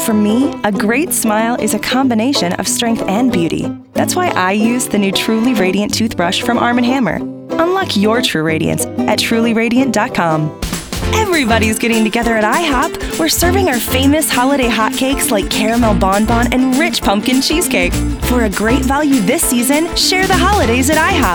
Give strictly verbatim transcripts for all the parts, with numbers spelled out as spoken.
For me, a great smile is a combination of strength and beauty. That's why I use the new Truly Radiant toothbrush from Arm and Hammer. Unlock your true radiance at truly radiant dot com. Everybody's getting together at IHOP. We're serving our famous holiday hotcakes like caramel bonbon and rich pumpkin cheesecake. For a great value this season, share the holidays at IHOP.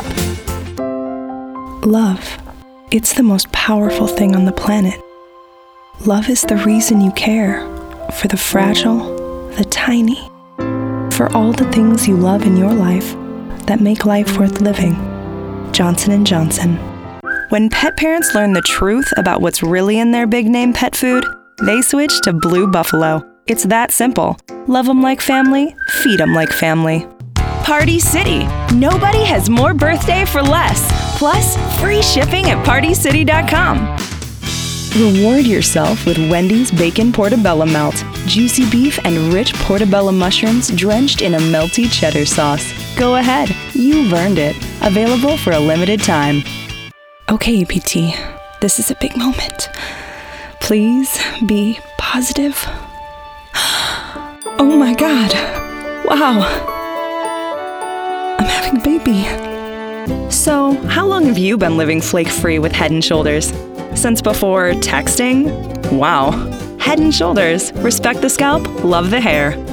Love. It's the most powerful thing on the planet. Love is the reason you care. For the fragile, the tiny. For all the things you love in your life that make life worth living. Johnson and Johnson. When pet parents learn the truth about what's really in their big name pet food, they switch to Blue Buffalo. It's that simple. Love 'em like family, feed 'em like family. Party City. Nobody has more birthday for less. Plus, free shipping at party city dot com. Reward yourself with Wendy's Bacon Portobello Melt. Juicy beef and rich portobello mushrooms drenched in a melty cheddar sauce. Go ahead, you've earned it. Available for a limited time. Okay, U P T, this is a big moment. Please be positive. Oh my God. Wow. I'm having a baby. So, how long have you been living flake-free with Head and Shoulders? Since before texting? Wow. Head and Shoulders. Respect the scalp, love the hair.